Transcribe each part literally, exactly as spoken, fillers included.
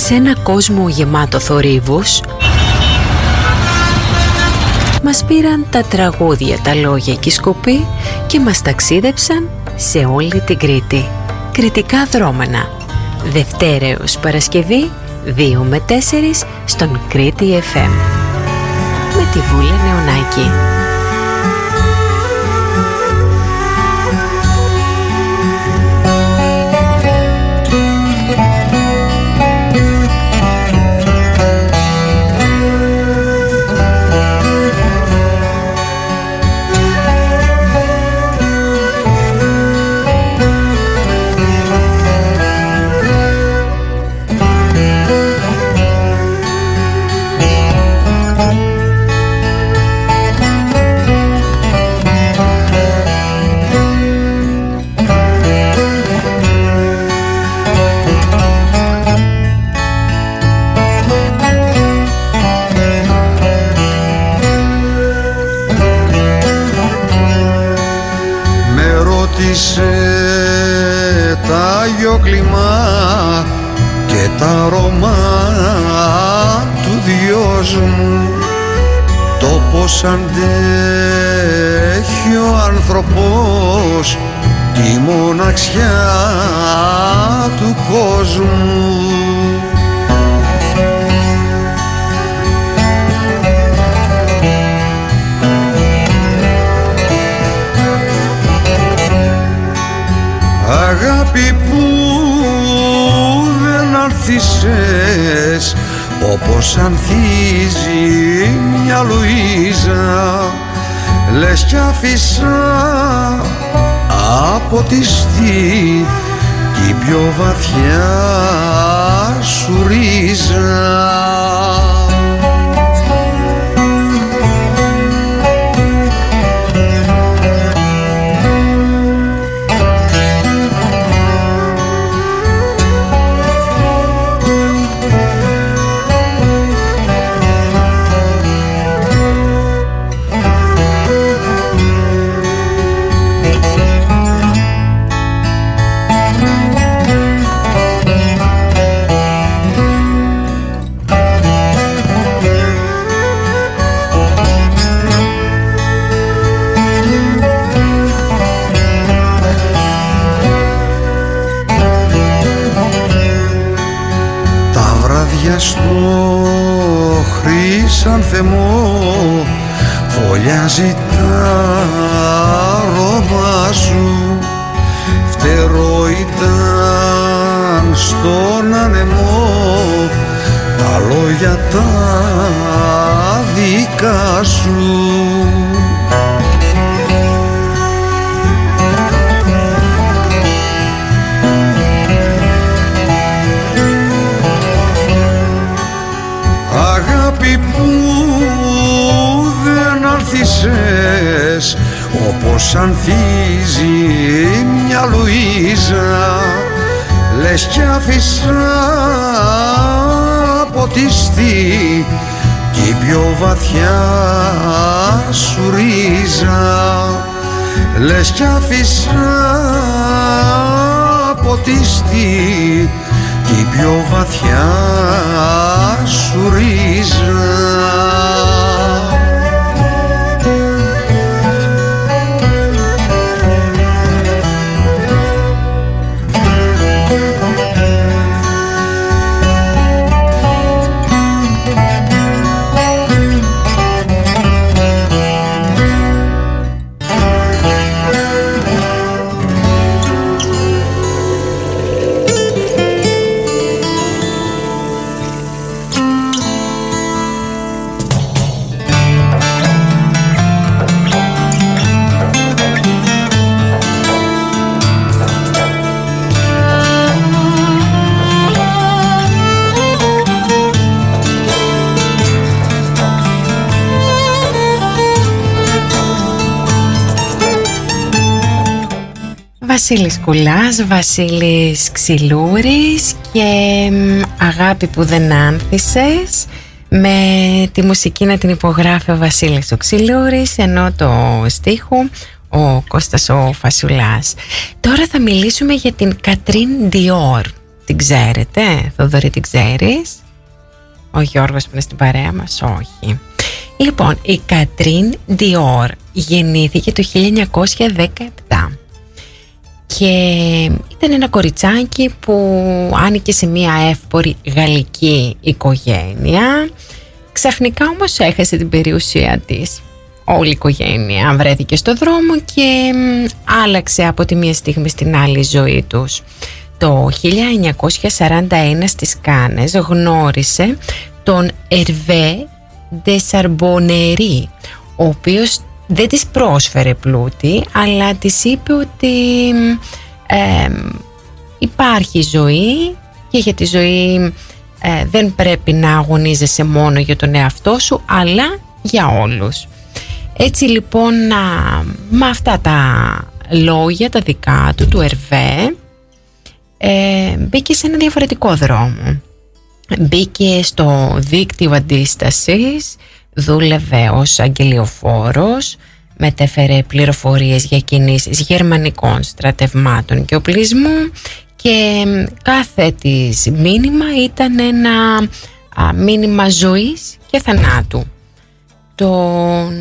Σε ένα κόσμο γεμάτο θορύβους, μας πήραν τα τραγούδια, τα λόγια και οι σκοποί και μας ταξίδεψαν σε όλη την Κρήτη. Κρητικά δρόμενα. Δευτέρα έως Παρασκευή, δύο με τέσσερις στον Κρήτη εφ εμ. Με τη Βούλα Νεωνάκη. Τα Άγιο-κλιμά και τα αρώμα του δυόσμου, το πως αντέχει ο άνθρωπος τη μοναξιά του κόσμου. Αγάπη που δεν ανθίσες όπως ανθίζει μια Λουίζα, λες κι άφησα αποτιστεί την πιο βαθιά σου ρίζα. Στο χρυσάνθεμο φωλιάζει τα αρώμα σου, φτερό ήταν στον άνεμο τα λόγια τα δικά σου. Που δεν ανθίσες όπως ανθίζει μια Λουίζα, λες κι άφησα ποτιστεί την πιο βαθιά σου ρίζα, λες κι άφησα ποτιστεί την πιο βαθιά σου ρίζα. Βασίλης Κουλάς, Βασίλης Ξυλούρης και Αγάπη που δεν άνθησες, με τη μουσική να την υπογράφει ο Βασίλης ο Ξυλούρης, ενώ το στίχο ο Κώστας ο Φασουλάς. Τώρα θα μιλήσουμε για την Κατρίν Διόρ. Την ξέρετε, Θοδωρή, την ξέρεις? Ο Γιώργος που είναι στην παρέα μας, όχι. Λοιπόν, η Κατρίν Διόρ γεννήθηκε το χίλια εννιακόσια δεκαεπτά και ήταν ένα κοριτσάκι που άνοικε σε μια εύπορη γαλλική οικογένεια. Ξαφνικά όμως έχασε την περιουσία της. Όλη η οικογένεια βρέθηκε στο δρόμο και άλλαξε από τη μία στιγμή στην άλλη ζωή τους. Το χίλια εννιακόσια σαράντα ένα στις Κάνες γνώρισε τον Ερβέ ντε Σαρμπονερί, ο οποίος δεν της πρόσφερε πλούτη, αλλά της είπε ότι ε, υπάρχει ζωή και για τη ζωή ε, δεν πρέπει να αγωνίζεσαι μόνο για τον εαυτό σου, αλλά για όλους. Έτσι λοιπόν, με αυτά τα λόγια τα δικά του, του Ερβέ, ε, μπήκε σε ένα διαφορετικό δρόμο. Μπήκε στο δίκτυο αντίστασης, δούλευε ως αγγελιοφόρος, μετέφερε πληροφορίες για κινήσεις γερμανικών στρατευμάτων και οπλισμού και κάθε της μήνυμα ήταν ένα α, μήνυμα ζωής και θανάτου. Τον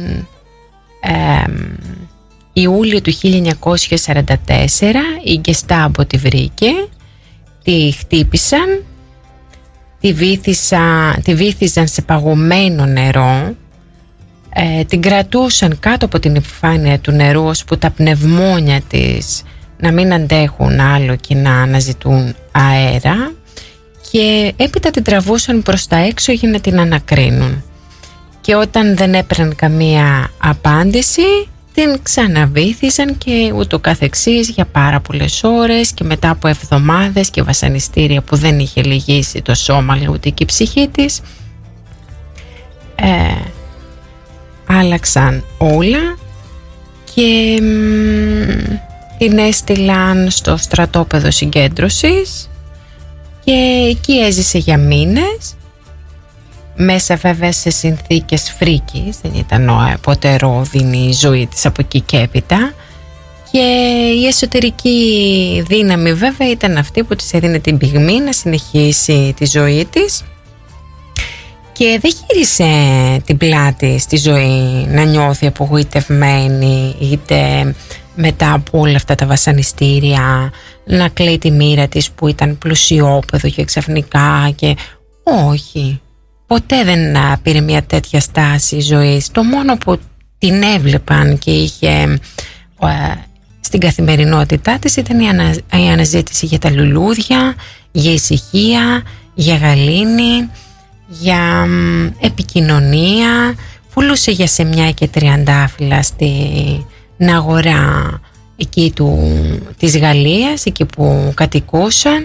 ε, Ιούλιο του χίλια εννιακόσια σαράντα τέσσερα η Γκεστάμπο τη βρήκε, τη χτύπησαν, τη, βύθισα, τη βύθιζαν σε παγωμένο νερό, ε, την κρατούσαν κάτω από την επιφάνεια του νερού ώσπου τα πνευμόνια της να μην αντέχουν άλλο και να αναζητούν αέρα, και έπειτα την τραβούσαν προς τα έξω για να την ανακρίνουν. Και όταν δεν έπαιρναν καμία απάντηση, την ξαναβύθιζαν και ούτω καθεξής για πάρα πολλές ώρες, και μετά από εβδομάδες και βασανιστήρια που δεν είχε λυγίσει το σώμα ούτε και η ψυχή της, ε, άλλαξαν όλα και μ, την έστειλαν στο στρατόπεδο συγκέντρωσης και εκεί έζησε για μήνες, μέσα βέβαια σε συνθήκες φρίκης, δεν ήταν ποτέ ρόδινη η ζωή της από εκεί και έπειτα, και η εσωτερική δύναμη βέβαια ήταν αυτή που της έδινε την πυγμή να συνεχίσει τη ζωή της, και δεν γύρισε την πλάτη στη ζωή να νιώθει απογοητευμένη, είτε μετά από όλα αυτά τα βασανιστήρια να κλαίει τη μοίρα της που ήταν πλουσιόπεδο και ξαφνικά, και όχι. Ποτέ δεν πήρε μια τέτοια στάση ζωής. Το μόνο που την έβλεπαν και είχε ε, στην καθημερινότητά της ήταν η, ανα, η αναζήτηση για τα λουλούδια, για ησυχία, για γαλήνη, για ε, επικοινωνία. Πουλούσε για σεμιά και τριαντάφυλλα στην αγορά εκεί του, της Γαλλίας, εκεί που κατοικούσαν,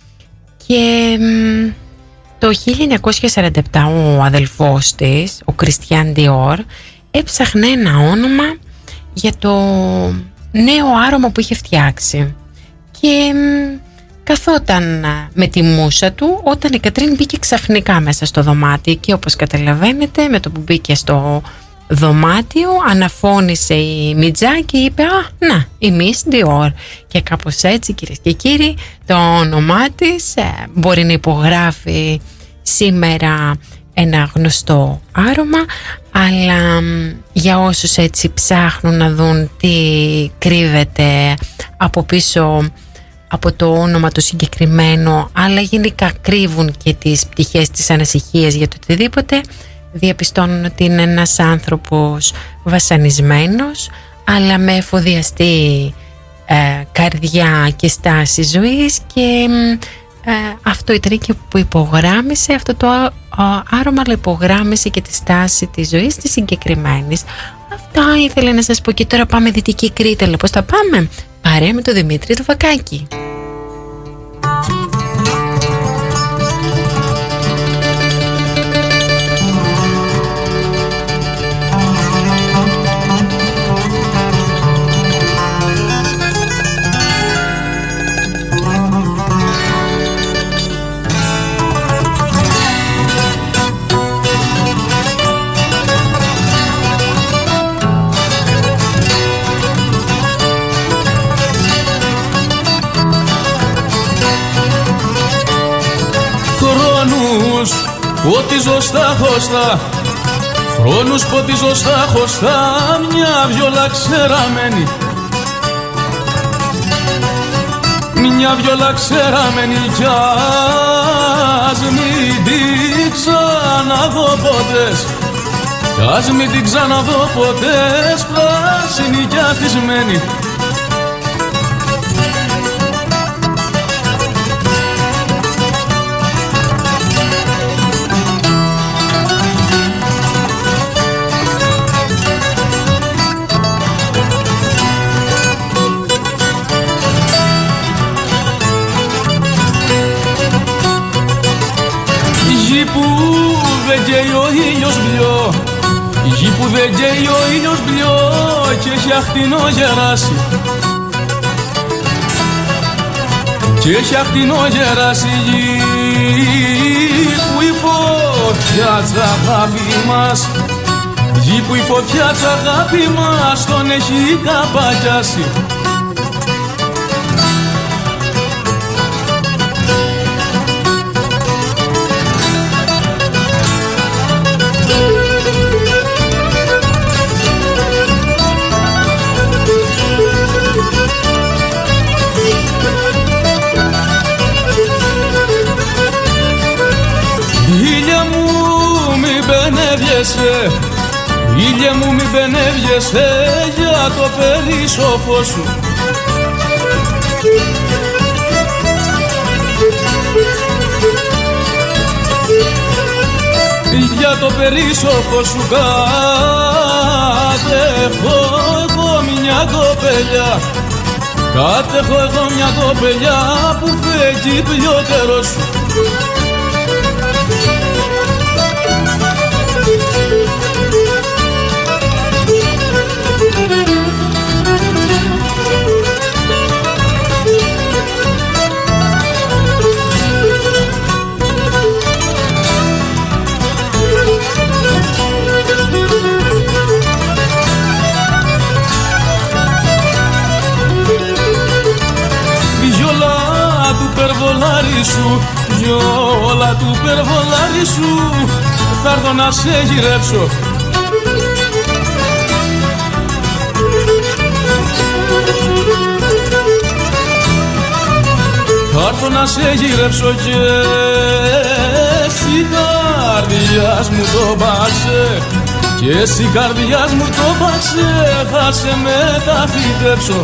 και ε, το χίλια εννιακόσια σαράντα επτά ο αδελφός της, ο Κριστιάν Διόρ, έψαχνε ένα όνομα για το νέο άρωμα που είχε φτιάξει, και καθόταν με τη μούσα του όταν η Κατρίν μπήκε ξαφνικά μέσα στο δωμάτιο, και όπως καταλαβαίνετε, με το που μπήκε στο δωμάτιο αναφώνησε η Μιτζά και είπε «Α, να, η Μις Διόρ», και κάπως έτσι, κυρίες και κύριοι, το όνομά της ε, μπορεί να υπογράφει σήμερα ένα γνωστό άρωμα, αλλά για όσους έτσι ψάχνουν να δουν τι κρύβεται από πίσω από το όνομα το συγκεκριμένο, αλλά γενικά κρύβουν και τις πτυχές της ανασυχίας για το οτιδήποτε, διαπιστώνουν ότι είναι ένας άνθρωπος βασανισμένος, αλλά με εφοδιαστή ε, καρδιά και στάση ζωής, και ε, αυτό ήταν και που υπογράμμισε αυτό το α, άρωμα, αλλά υπογράμμισε και τη στάση της ζωής της συγκεκριμένης. Αυτά ήθελα να σας πω, και τώρα πάμε Δυτική Κρήτη. Αλλά πώς θα πάμε? Παρέα με τον Δημήτρη του Βακάκη. Ποτίζω στα χωστά, χρόνους ποτίζω στα χωστά, μια βιόλα ξεραμένη, μια βιόλα ξεραμένη κι ας μην την ξαναδώ ποτές, κι ας μην την ξαναδώ ποτές, πράσινη κι αθισμένη. Γη που δεν καίει ο ήλιος μπλιό, γη που δεν καίει ο ήλιος μπλιό και έχει αχτινό γεράσει, και έχει αχτινό γεράσει, γη που η φωτιά τ' αγάπη μας, γη που η φωτιά τ' αγάπη μας τον έχει καπακιάσει. Ήλιε μου μη πενεύγεσαι για το περίσσοφο σου, για το περίσσοφο σου κατέχω εγώ μια κοπελιά, κατέχω εγώ μια κοπελιά που φεύγει πλειότερο σου. Περβολάρι σου, γιόλα του περβολάρι σου, θα έρθω να σε γυρέψω. Θα έρθω να σε γυρέψω και εσύ καρδιάς μου το πάξε, και εσύ καρδιάς μου το πάξε, θα σε μεταφυτέψω.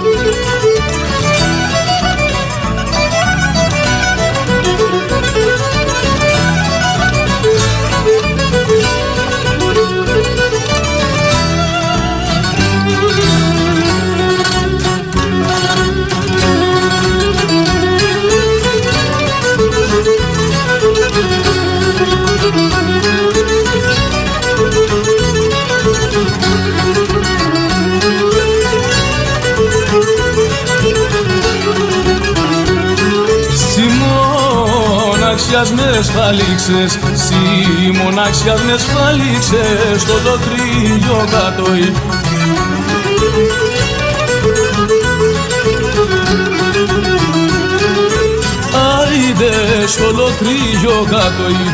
Μοναξιάς με σφαλίξες, σι μοναξιάς με σφαλίξες, στο δοκρύγιο κατοή. Άιντε στο λοκρύγιο κατοή,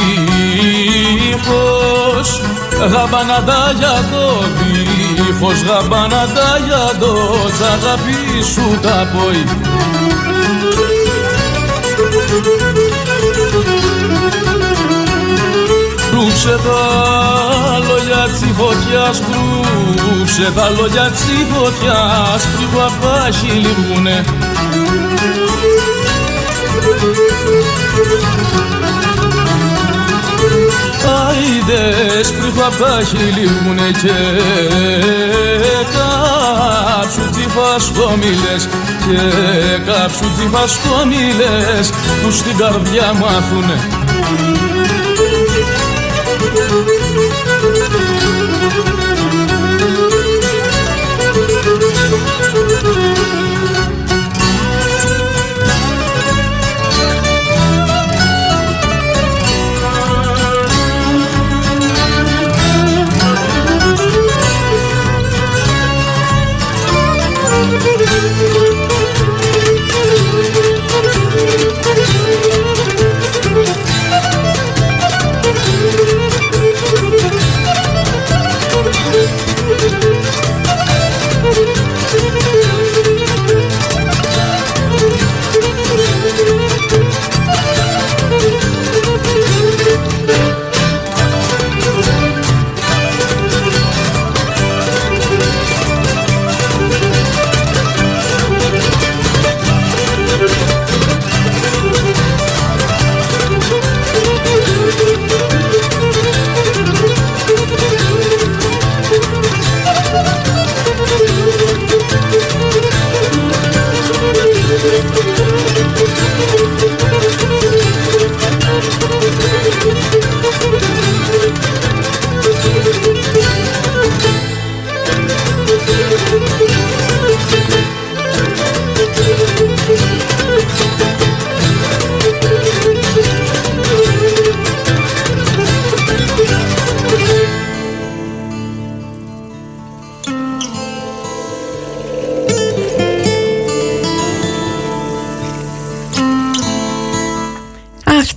δίχως γαμπανατά για το, δίχως γαμπανατά για το, τ' αγάπη σου τα ποή. Κρούψε τα λόγια της φωτιάς, κρούψε τα λόγια της φωτιάς, πριν που απάχει λιγούνε. Άιντες πριν που απάχει λιγούνε και κάψου τι φασκομίλες, και κάψου τι φασκομίλες που στην καρδιά μάθουνε.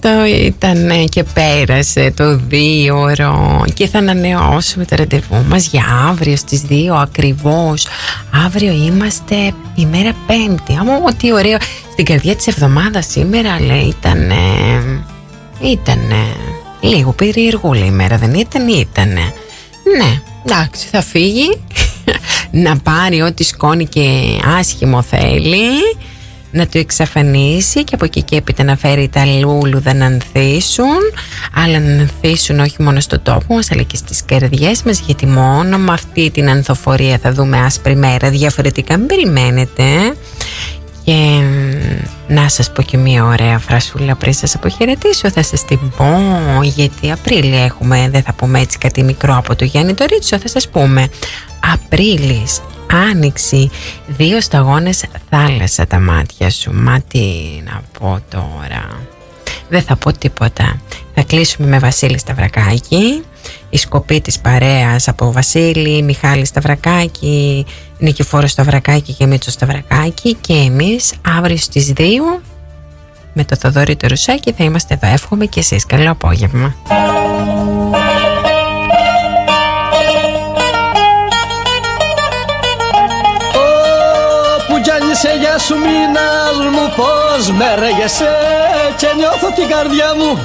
Αυτό ήταν και πέρασε το δύο ώρο και θα ανανεώσουμε το ραντεβού μας για αύριο στις δύο ακριβώς. Αύριο είμαστε ημέρα Πέμπτη. Άμα, τι ωραίο. Στην καρδιά της εβδομάδας σήμερα, λέει, ήταν ήταν λίγο περίεργούλα ημέρα, δεν ήταν, ήτανε. Ναι, εντάξει, θα φύγει να πάρει ό,τι σκόνη και άσχημο θέλει, να του εξαφανίσει και από εκεί και έπειτα να φέρει τα λούλουδα να ανθίσουν, αλλά να ανθίσουν όχι μόνο στο τόπο μας αλλά και στις καρδιές μας, γιατί μόνο με αυτή την ανθοφορία θα δούμε άσπρη μέρα. Διαφορετικά μην περιμένετε. Και να σας πω και μια ωραία φρασούλα πριν σας αποχαιρετήσω, θα σας την πω, γιατί Απρίλη έχουμε, δεν θα πούμε έτσι κάτι μικρό από το Γιάννη το Ρίτσο, θα σας πούμε Απρίλης, Άνοιξη, δύο σταγόνες θάλασσα τα μάτια σου. Μα τι να πω τώρα, δεν θα πω τίποτα. Θα κλείσουμε με Βασίλη Σταυρακάκη, η σκοπή της παρέας από Βασίλη, Μιχάλη Σταυρακάκη, Νικηφόρο Σταυρακάκη και Μίτσο Σταυρακάκη, και εμείς αύριο στις δύο με το Θοδωρή το Ρουσάκι θα είμαστε εδώ. Εύχομαι και εσείς καλό απόγευμα. Που κι αν είσαι γεια σου μήνας μου, πως με ρέγεσαι και νιώθω την καρδιά μου,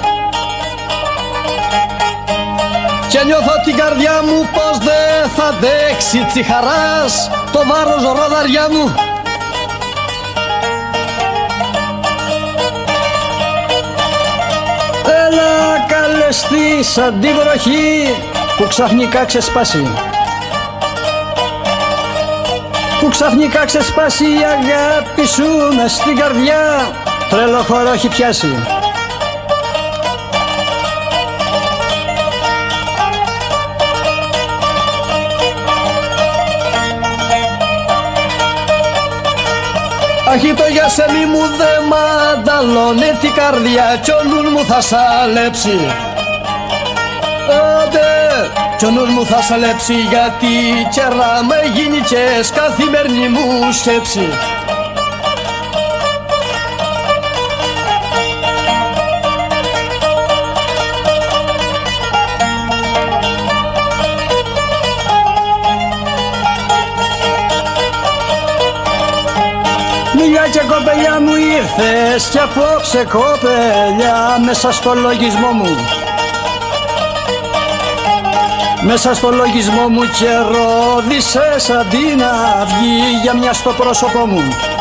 και νιώθω την καρδιά μου πως δεν θα αντέξει τσιχαράς το βάρος ροδαριά μου. Έλα καλεστή σαν τη βροχή που ξαφνικά ξεσπάσει, που ξαφνικά ξεσπάσει η αγάπη σου μες στην καρδιά, τρελό χώρο έχει πιάσει. Αχι το γιασεμί μου δε μανταλώνει την καρδιά κι ο νους μου θα σαλέψει. Άντε, κι ο νους μου θα σαλέψει, γιατί καιρά με γίνει και καθημερινή μου σκέψη. Μιλιά και κοπελιά μου ήρθες κι απόψε κοπελιά μέσα στο λογισμό μου, μέσα στο λογισμό μου, και ρόδισες αντί να βγει για μια στο πρόσωπό μου.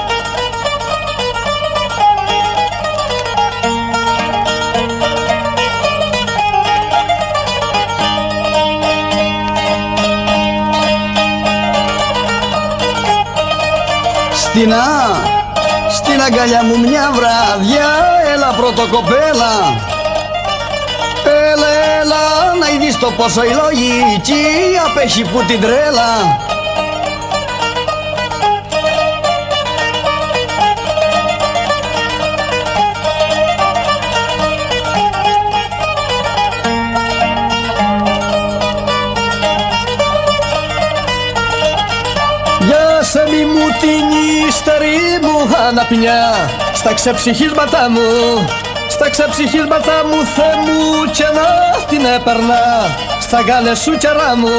Στην, α, στην αγκαλιά μου μια βράδια, έλα πρώτο κοπέλα, έλα, έλα να είδεις το πόσο η λογική απέχει που την τρέλα. Για σε μη μου την ύστερη μου αναπνιά, στα ξεψυχίσματα μου, στα ξεψυχίσματα μου, Θεέ μου, και να την έπαιρνα στα γκάλες σου κερά μου.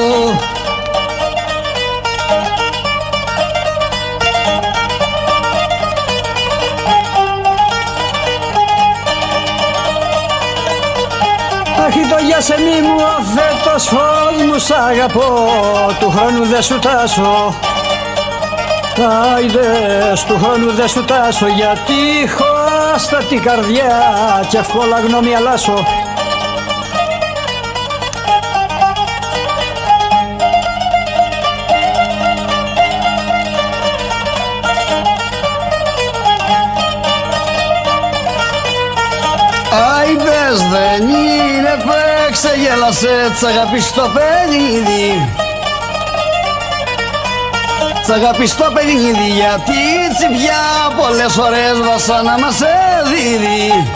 Αχι το γιασεμί μου αφέτος φως μου, σ' αγαπώ, του χρόνου δε σου τάσω. Άιδες, του χρόνου δε σου τάσω, γιατί έχω άστατη καρδιά και εύκολα γνώμη αλλάσω. Άιδες, δεν είναι παίξε, γέλασε, τ' αγαπήσω το παιδί. Σ' αγαπιστώ παιδί, γιατί τσιπιά πολλές φορές βασάνα μας έδιδει.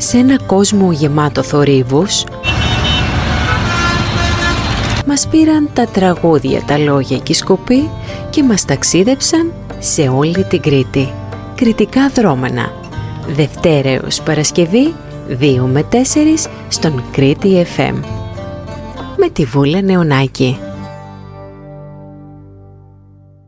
Σε ένα κόσμο γεμάτο θορύβους, μας πήραν τα τραγούδια, τα λόγια και οι σκοποί και μας ταξίδεψαν σε όλη την Κρήτη. Κρητικά δρόμενα. Δευτέρα έως Παρασκευή, δύο με τέσσερις, στον Κρήτη εφ εμ. Με τη Βούλα Νεωνάκη.